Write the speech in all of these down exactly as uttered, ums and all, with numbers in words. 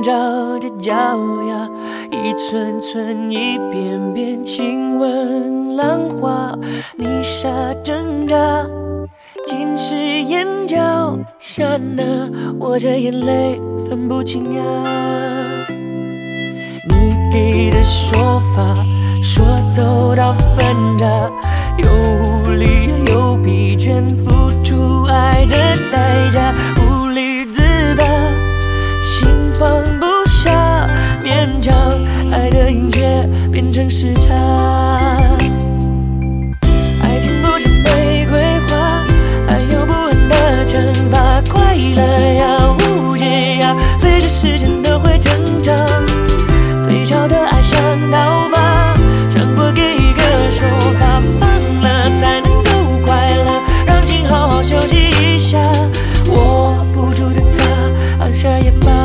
照着脚丫，一寸寸一遍遍亲吻浪花，泥沙挣扎，浸湿眼角，刹那我这眼泪分不清呀。你给的说法，说走到分岔，又无力又疲倦，付出爱的代价，无力自拔，心放不下，勉强爱的音乐变成时差。爱情不止玫瑰花，还有不完的惩罚，快乐呀无解呀，随着时间都会增长。对照的爱像刀疤，伤过给一个说法，放了才能够快乐，让心好好休息一下。握不住的他，放下也罢。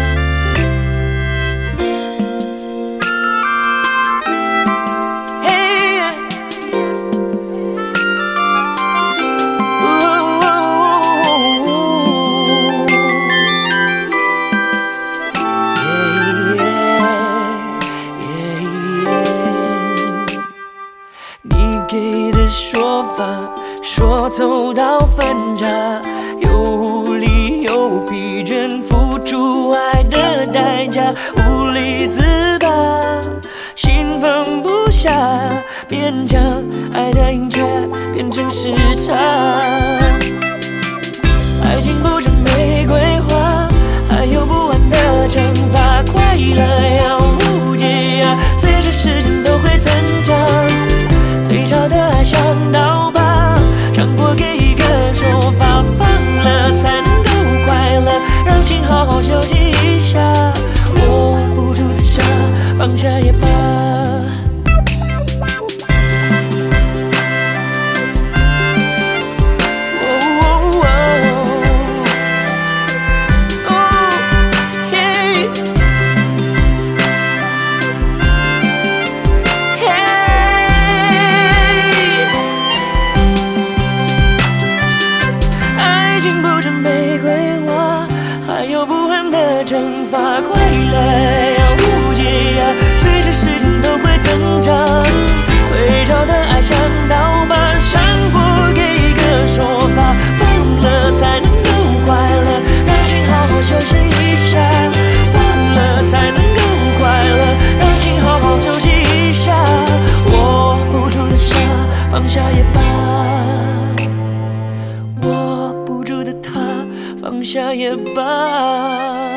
给的说法，说走到分岔，又无力又疲倦，付出爱的代价，无力自拔，心放不下，勉强爱的音乐变成时差。爱情不止玫瑰花，还有不完的惩罚，快乐呀无解呀，随着时间都会增长。对照的爱像刀疤，伤过给一个说法，放了才能够快乐，让心好好休息一下。握不住的沙，放下也罢。还有不完的惩罚，快乐呀无解呀，随着时间都会增长。对照的爱像刀疤，伤过给一个说法，放了才能够快乐，让心好好休息一下。放了才能够快乐，让心好好休息一下。握不住的沙，放下也罢。握不住的他，放下也罢。